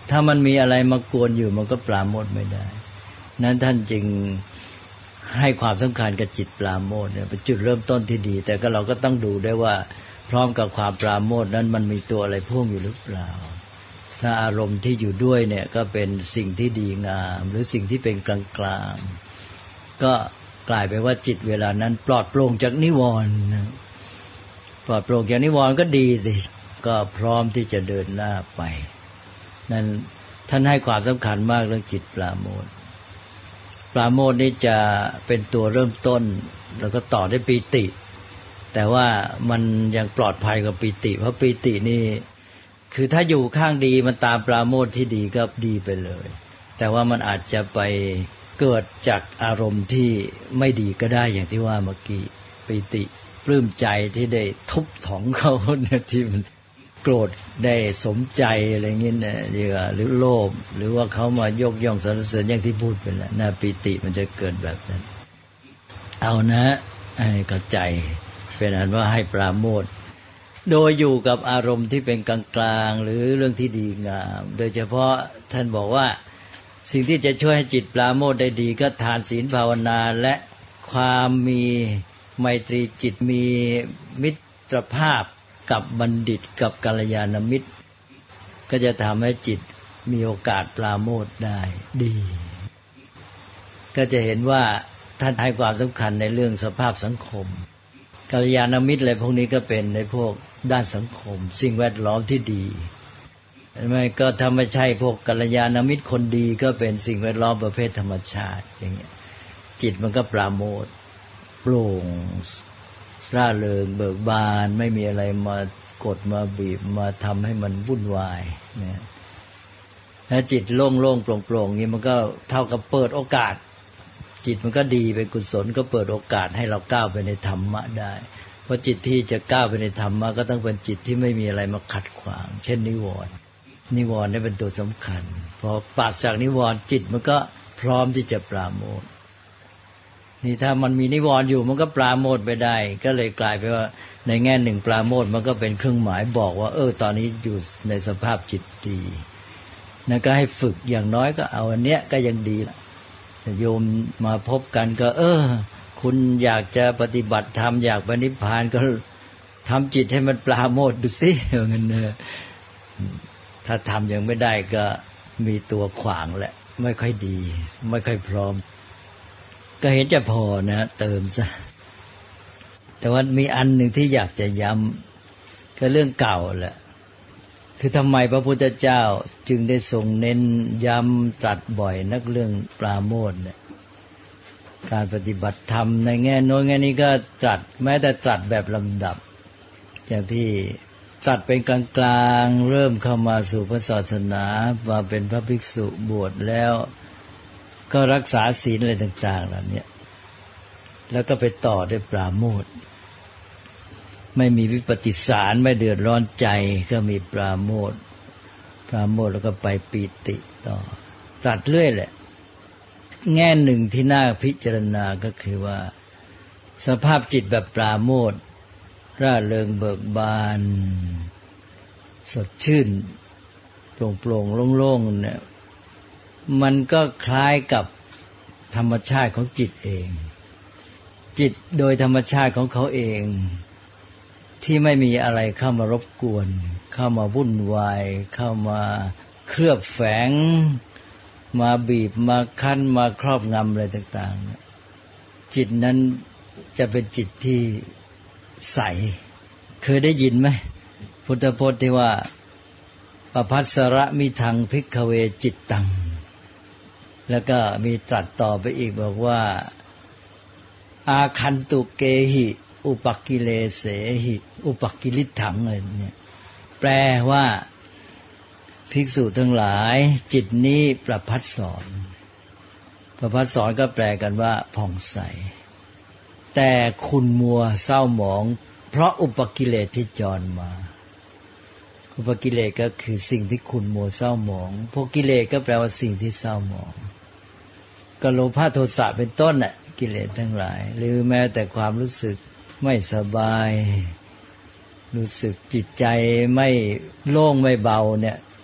ถ้ามันมีอะไรมากวนอยู่มันก็ปราโมทย์ไม่ได้นั้นท่านจึงให้ความสำคัญกับจิตปราโมทย์เนี่ยเป็นจุดเริ่มต้นที่ดีแต่ก็เราก็ต้องดูได้ว่าพร้อมกับความปราโมทย์นั้นมันมีตัวอะไรพ่วงอยู่หรือเปล่าถ้าอารมณ์ที่อยู่ด้วยเนี่ยก็เป็นสิ่งที่ดีงามหรือสิ่งที่เป็นกลางๆก็กลายไปว่าจิตเวลานั้นปลอดโปร่งจากนิวรณ์ปลอดโปร่งจากนิวรณ์ก็ดีสิก็พร้อมที่จะเดินหน้าไปนั้นท่านให้ความสำคัญมากเรื่องจิตปราโมทย์ปราโมทย์นี่จะเป็นตัวเริ่มต้นแล้วก็ต่อด้วยปีติแต่ว่ามันยังปลอดภัยกว่าปีติเพราะปีตินี่คือถ้าอยู่ข้างดีมันตามปราโมทย์ที่ดีก็ดีไปเลยแต่ว่ามันอาจจะไปเกิดจากอารมณ์ที่ไม่ดีก็ได้อย่างที่ว่าเมื่อกี้ปีติปลื้มใจที่ได้ทุบถองเขาเนี่ยที่มันโกรธได้สมใจอะไรเงี้ยนะหรือโลภหรือว่าเขามายกย่องสรรเสริญอย่างที่พูดไปแล้วนะปีติมันจะเกิดแบบนั้นเอานะให้เข้าใจเป็นอันว่าให้ปราโมทย์โดยอยู่กับอารมณ์ที่เป็นกลางๆหรือเรื่องที่ดีงามโดยเฉพาะท่านบอกว่าสิ่งที่จะช่วยให้จิตปราโมทย์ได้ดีก็ทานศีลภาวนาและความมีไมตรีจิตมีมิตรภาพกับบัณฑิตกับกัลยาณมิตรก็จะทำให้จิตมีโอกาสปราโมทย์ได้ดีก็จะเห็นว่าท่านให้ความสำคัญในเรื่องสภาพสังคมกัลยาณมิตรอะไรพวกนี้ก็เป็นในพวกด้านสังคมสิ่งแวดล้อมที่ดีไม่ก็ถ้าไม่ใช่พวกกัลยาณมิตรคนดีก็เป็นสิ่งแวดล้อมประเภทธรรมชาติอย่างเงี้ยจิตมันก็ปราโมทย์โปร่งร่าเริงเบิกบานไม่มีอะไรมากดมาบีบมาทำให้มันวุ่นวายนะถ้าจิตโล่งๆโปร่งๆนี้มันก็เท่ากับเปิดโอกาสจิตมันก็ดีเป็นกุศลก็เปิดโอกาสให้เราก้าวไปในธรรมะได้เพราะจิตที่จะก้าวไปในธรรมะก็ต้องเป็นจิตที่ไม่มีอะไรมาขัดขวางเช่นนิวรณ์นิวรณ์นี่เป็นตัวสำคัญพอปราศจากนิวรณ์จิตมันก็พร้อมที่จะปราโมทย์นี่ถ้ามันมีนิวรณ์อยู่มันก็ปราโมทย์ไปได้ก็เลยกลายไปว่าในแง่หนึ่งปราโมทย์มันก็เป็นเครื่องหมายบอกว่าเออตอนนี้อยู่ในสภาพจิตดีนั่นก็ให้ฝึกอย่างน้อยก็เอาอันเนี้ยก็ยังดีละโยมมาพบกันก็เออคุณอยากจะปฏิบัติธรรมอยากไปนิพพานก็ทำจิตให้มันปราโมทย์ดูสิอย่างนั้นนะถ้าทำยังไม่ได้ก็มีตัวขวางแหละไม่ค่อยดีไม่ค่อยพร้อมก็เห็นจะพอนะเติมซะแต่ว่ามีอันหนึ่งที่อยากจะย้ำก็เรื่องเก่าแหละคือทำไมพระพุทธเจ้าจึงได้ทรงเน้นย้ำตรัสบ่อยนักเรื่องปราโมทย์เนี่ยการปฏิบัติธรรมในแง่โน้นแง่นี้ก็ตรัสแม้แต่ตรัสแบบลำดับอย่างที่ตรัสเป็นกลางๆเริ่มเข้ามาสู่พระศาสนามาเป็นพระภิกษุบวชแล้วก็รักษาศีลอะไรต่างๆเหล่านี้แล้วก็ไปต่อด้วยปราโมทย์ไม่มีวิปฏิสารไม่เดือดร้อนใจก็มีปราโมทย์ปราโมทย์แล้วก็ไปปีติต่อตัดเรื่อยแหละแง่หนึ่งที่น่าพิจารณาก็คือว่าสภาพจิตแบบปราโมทย์ร่าเริงเบิกบานสดชื่นโปร่งๆโล่งๆเนี่ยมันก็คล้ายกับธรรมชาติของจิตเองจิตโดยธรรมชาติของเขาเองที่ไม่มีอะไรเข้ามารบกวนเข้ามาวุ่นวายเข้ามาเคลือบแฝงมาบีบมาคั้นมาครอบงำอะไรต่างๆจิตนั้นจะเป็นจิตที่ใสเคยได้ยินไหมพุทธพจน์ที่ว่าปภัสสระมิทังภิกขเวจิตตังแล้วก็มีตรัสต่อไปอีกบอกว่าอาคันตุเกหิอุปกิเลเสหิอุปกิลิถังอะไรเนี่ยแปลว่าภิกษุทั้งหลายจิตนี้ประภัสสรประภัสสรก็แปลกันว่าผ่องใสแต่ขุ่นมัวเศร้าหมองเพราะอุปกิเลสที่จรมาอุปกิเลสก็คือสิ่งที่ขุ่นมัวเศร้าหมองพวกกิเลสก็แปลว่าสิ่งที่เศร้าหมองก็โลภะโทสะเป็นต้นน่ะกิเลสทั้งหลายหรือแม้แต่ความรู้สึกไม่สบายรู้สึกจิตใจไม่โล่งไม่เบาเนี่ย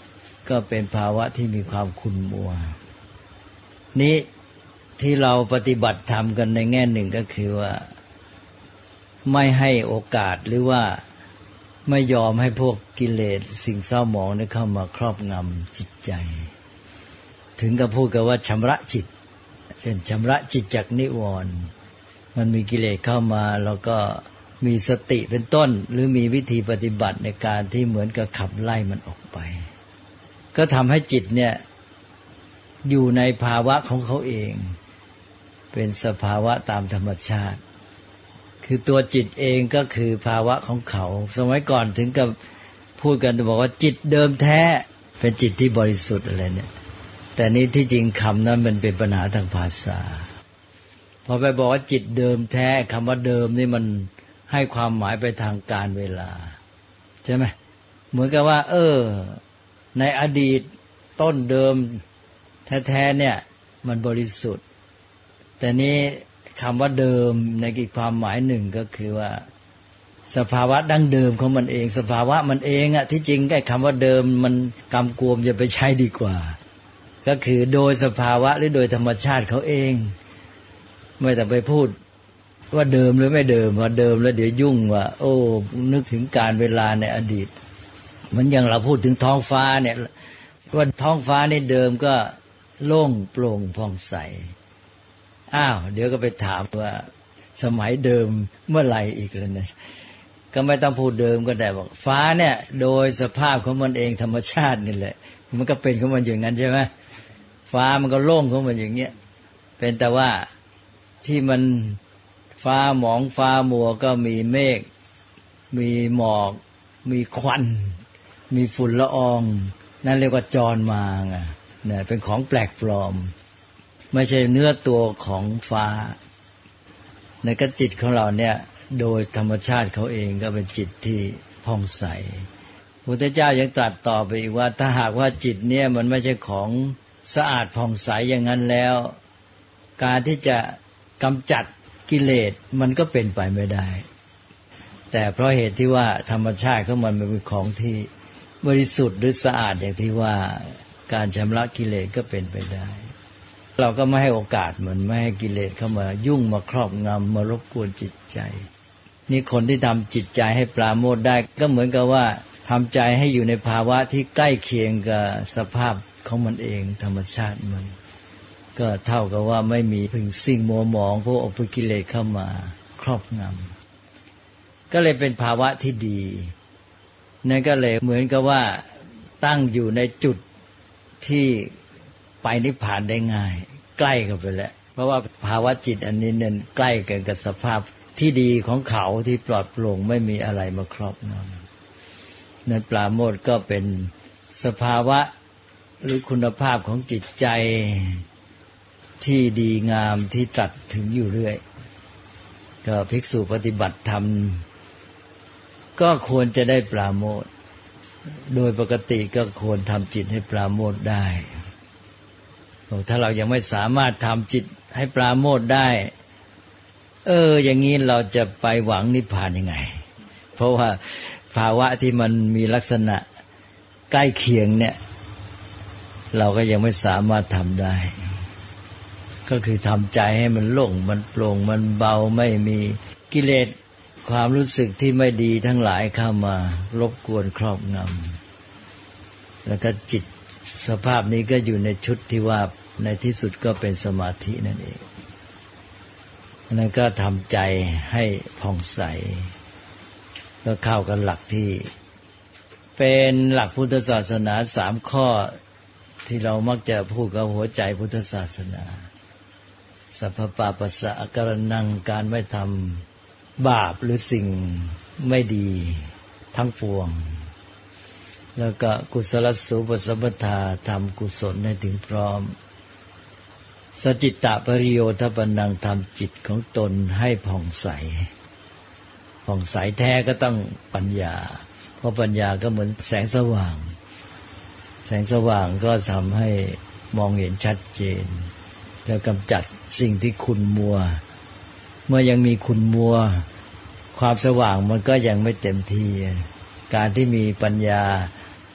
ก็เป็นภาวะที่มีความขุ่นมัวนี้ที่เราปฏิบัติธรรมกันในแง่หนึ่งก็คือว่าไม่ให้โอกาสหรือว่าไม่ยอมให้พวกกิเลสสิ่งเศร้าหมองนี้เข้ามาครอบงำจิตใจถึงกับพูดกันว่าชำระจิตเช่นชำระจิตจากนิวรณ์มันมีกิเลสเข้ามาแล้วก็มีสติเป็นต้นหรือมีวิธีปฏิบัติในการที่เหมือนกับขับไล่มันออกไปก็ทำให้จิตเนี่ยอยู่ในภาวะของเขาเองเป็นสภาวะตามธรรมชาติคือตัวจิตเองก็คือภาวะของเขาสมัยก่อนถึงกับพูดกันบอกว่าจิตเดิมแท้เป็นจิตที่บริสุทธิ์อะไรเนี่ยแต่นี้ที่จริงคำนั้นมันเป็นปัญหาทางภาษาพอไปบอกว่าจิตเดิมแท้คำว่าเดิมนี่มันให้ความหมายไปทางการเวลาใช่ไหมเหมือนกับว่าเออในอดีตต้นเดิมแท้ๆเนี่ยมันบริสุทธิ์แต่นี้คำว่าเดิมในอีกความหมายหนึ่งก็คือว่าสภาวะดั้งเดิมของมันเองสภาวะมันเองอะที่จริงแค่คำว่าเดิมมันกำกวมจะไปใช้ดีกว่าก็คือโดยสภาวะหรือโดยธรรมชาติเขาเองไม่ต้องไปพูดว่าเดิมหรือไม่เดิมว่าเดิมแล้วเดี๋ยวยุ่งว่าโอ้นึกถึงการเวลาในอดีตเหมือนอย่างเราพูดถึงท้องฟ้าเนี่ยว่าท้องฟ้าในเดิมก็โล่งโปร่งผ่องใสอ้าวเดี๋ยวก็ไปถามว่าสมัยเดิมเมื่อไหร่อีกแล้วเนี่ยก็ไม่ต้องพูดเดิมก็ได้บอกฟ้าเนี่ยโดยสภาพของมันเองธรรมชาตินี่แหละมันก็เป็นของมันอย่างนั้นใช่ไหมฟ้ามันก็โล่งของมันอย่างเงี้ยเป็นแต่ว่าที่มันฟ้าหมองฟ้ามัวก็มีเมฆมีหมอกมีควันมีฝุ่นละอองนั่นเรียกว่าจรมาไงเนี่ยเป็นของแปลกปลอมไม่ใช่เนื้อตัวของฟ้าในกจิตของเราเนี่ยโดยธรรมชาติเขาเองก็เป็นจิตที่ผ่องใสพระพุทธเจ้ายังตรัสต่อไปอีกว่าถ้าหากว่าจิตเนี่ยมันไม่ใช่ของสะอาดผ่องใสอย่างนั้นแล้วการที่จะกำจัดกิเลสมันก็เป็นไปไม่ได้แต่เพราะเหตุที่ว่าธรรมชาติของมันมันเป็นของที่บริสุทธิ์หรือสะอาดอย่างที่ว่าการชำระกิเลสก็เป็นไปได้เราก็ไม่ให้โอกาสมันไม่ให้กิเลสเข้ามายุ่งมาครอบงำมารบกวนจิตใจนี่คนที่ทำจิตใจให้ปราโมทย์ได้ก็เหมือนกับว่าทำใจให้อยู่ในภาวะที่ใกล้เคียงกับสภาพของมันเองธรรมชาติมันก็เท่ากับว่าไม่มีพึ่งสิ่งมัวหมองพวกอภิกิเลสเข้ามาครอบงำก็เลยเป็นภาวะที่ดีนั่นก็เลยเหมือนกับว่าตั้งอยู่ในจุดที่ไปนิพพานได้ง่ายใกล้กันไปแล้วเพราะว่าภาวะจิตอันนี้เนี่ยใกล้กันกับสภาพที่ดีของเขาที่ปลอดโปร่งไม่มีอะไรมาครอบงำนั้นปราโมทย์ก็เป็นสภาวะหรือคุณภาพของจิตใจที่ดีงามที่ตรัสถึงอยู่เรื่อยก็ภิกษุปฏิบัติธรรมก็ควรจะได้ปราโมทย์โดยปกติก็ควรทำจิตให้ปราโมทย์ได้ถ้าเรายังไม่สามารถทำจิตให้ปราโมทย์ได้เอออย่างนี้เราจะไปหวังนิพพานยังไงเพราะว่าภาวะที่มันมีลักษณะใกล้เคียงเนี่ยเราก็ยังไม่สามารถทำได้ก็คือทำใจให้มันโล่งมันโปร่งมันเบาไม่มีกิเลสความรู้สึกที่ไม่ดีทั้งหลายเข้ามารบกวนครอบงำแล้วก็จิตสภาพนี้ก็อยู่ในชุดที่ว่าในที่สุดก็เป็นสมาธินั่นเองนั่นก็ทำใจให้ผ่องใสก็เข้ากันหลักที่เป็นหลักพุทธศาสนาสามข้อที่เรามักจะพูดกับหัวใจพุทธศาสนาสัพพปาปัสสะอการนังการไม่ทำบาปหรือสิ่งไม่ดีทั้งปวงแล้วก็กุศลสูปสัมปทาทำกุศลให้ถึงพร้อมสจิตตปริโยทปนังทำจิตของตนให้ผ่องใสผ่องใสแท้ก็ต้องปัญญาเพราะปัญญาก็เหมือนแสงสว่างแสงสว่างก็ทำให้มองเห็นชัดเจนแล้วกำจัดสิ่งที่ขุ่นมัวเมื่อยังมีขุ่นมัวความสว่างมันก็ยังไม่เต็มที่การที่มีปัญญา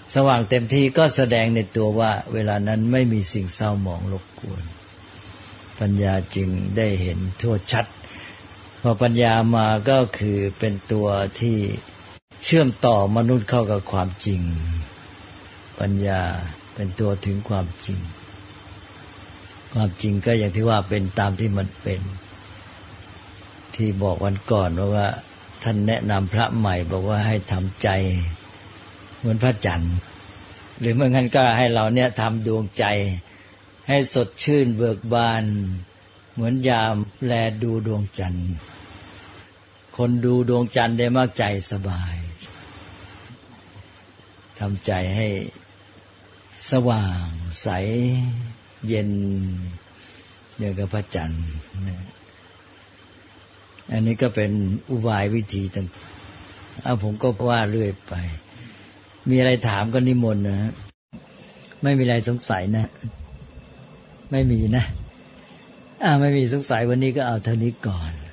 สว่างเต็มที่ก็แสดงในตัวว่าเวลานั้นไม่มีสิ่งเศร้าหมองรบกวนปัญญาจึงได้เห็นทั่วชัดพอปัญญามาก็คือเป็นตัวที่เชื่อมต่อมนุษย์เข้ากับความจริงปัญญาเป็นตัวถึงความจริงความจริงก็อย่างที่ว่าเป็นตามที่มันเป็นที่บอกวันก่อนว่าท่านแนะนำพระใหม่บอกว่าให้ทำใจเหมือนพระจันทร์หรือเมื่องั้นก็ให้เราเนี่ยทำดวงใจให้สดชื่นเบิกบานเหมือนยามแลดูดวงจันทร์คนดูดวงจันทร์ได้มากใจสบายทำใจให้สว่างใสเย็นอย่างกับพระจันทร์อันนี้ก็เป็นอุบายวิธีต่างๆเอาผมก็ว่าเรื่อยไปมีอะไรถามก็นิมนต์นะไม่มีอะไรสงสัยนะไม่มีนะอ่าไม่มีสงสัยวันนี้ก็เอาเท่านี้ก่อน